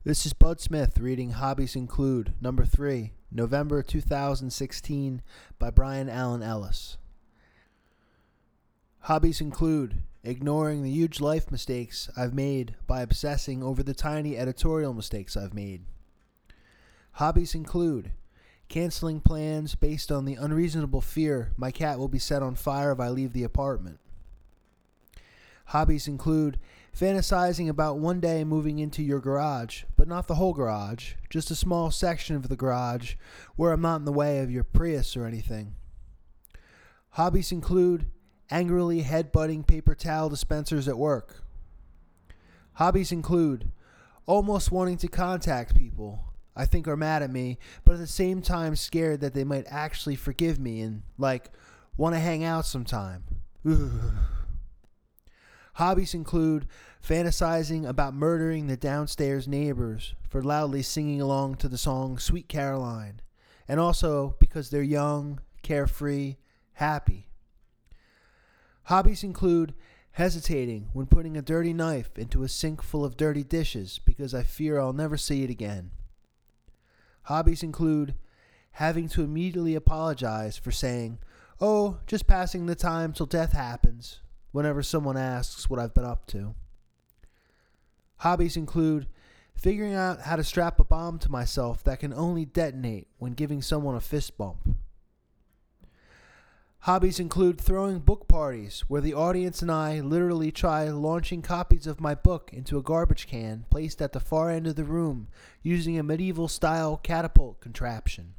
This is Bud Smith reading Hobbies Include, number 3, November 2016, by Brian Allen Ellis. Hobbies include ignoring the huge life mistakes I've made by obsessing over the tiny editorial mistakes I've made. Hobbies include canceling plans based on the unreasonable fear my cat will be set on fire if I leave the apartment. Hobbies include fantasizing about one day moving into your garage, but not the whole garage, just a small section of the garage where I'm not in the way of your Prius or anything. Hobbies include angrily headbutting paper towel dispensers at work. Hobbies include almost wanting to contact people I think are mad at me, but at the same time scared that they might actually forgive me and, want to hang out sometime. Hobbies include fantasizing about murdering the downstairs neighbors for loudly singing along to the song Sweet Caroline, and also because they're young, carefree, happy. Hobbies include hesitating when putting a dirty knife into a sink full of dirty dishes because I fear I'll never see it again. Hobbies include having to immediately apologize for saying, "Oh, just passing the time till death happens," whenever someone asks what I've been up to. Hobbies include figuring out how to strap a bomb to myself that can only detonate when giving someone a fist bump. Hobbies include throwing book parties where the audience and I literally try launching copies of my book into a garbage can placed at the far end of the room using a medieval-style catapult contraption.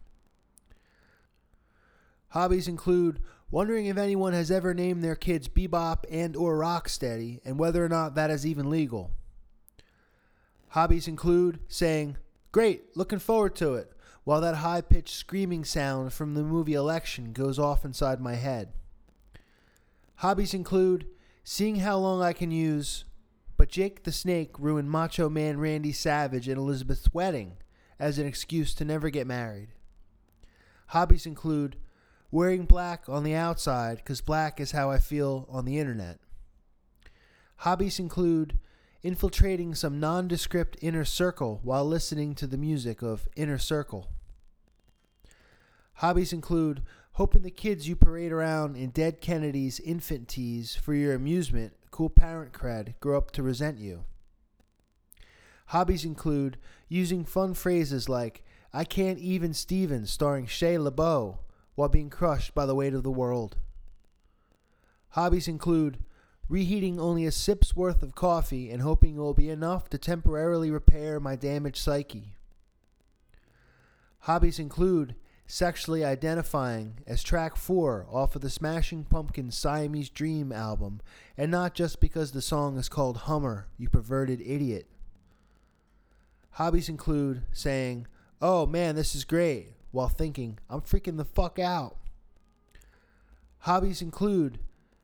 Hobbies include wondering if anyone has ever named their kids Bebop and or Rocksteady and whether or not that is even legal. Hobbies include saying, "Great, looking forward to it," while that high-pitched screaming sound from the movie Election goes off inside my head. Hobbies include seeing how long I can use, but Jake the Snake ruined Macho Man Randy Savage and Elizabeth's wedding as an excuse to never get married. Hobbies include wearing black on the outside because black is how I feel on the internet. Hobbies include infiltrating some nondescript inner circle while listening to the music of Inner Circle. Hobbies include hoping the kids you parade around in Dead Kennedy's infant tees for your amusement, cool parent cred, grow up to resent you. Hobbies include using fun phrases like, "I can't even Steven," starring Shia LaBeouf, while being crushed by the weight of the world. Hobbies include reheating only a sip's worth of coffee and hoping it will be enough to temporarily repair my damaged psyche. Hobbies include sexually identifying as track 4 off of the Smashing Pumpkins' Siamese Dream album, and not just because the song is called Hummer, you perverted idiot. Hobbies include saying, "Oh man, this is great," while thinking, "I'm freaking the fuck out." Hobbies include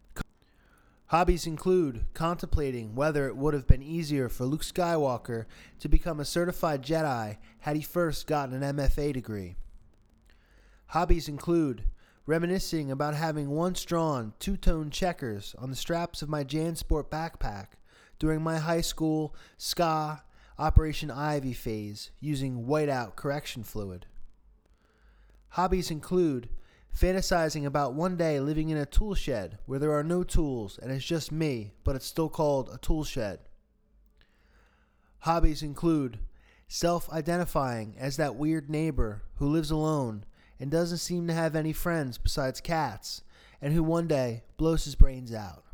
contemplating whether it would have been easier for Luke Skywalker to become a certified Jedi had he first gotten an MFA degree. Hobbies include reminiscing about having once drawn two-tone checkers on the straps of my JanSport backpack during my high school ska Operation Ivy phase using whiteout correction fluid. Hobbies include fantasizing about one day living in a tool shed where there are no tools and it's just me, but it's still called a tool shed. Hobbies include self-identifying as that weird neighbor who lives alone and doesn't seem to have any friends besides cats, and who one day blows his brains out.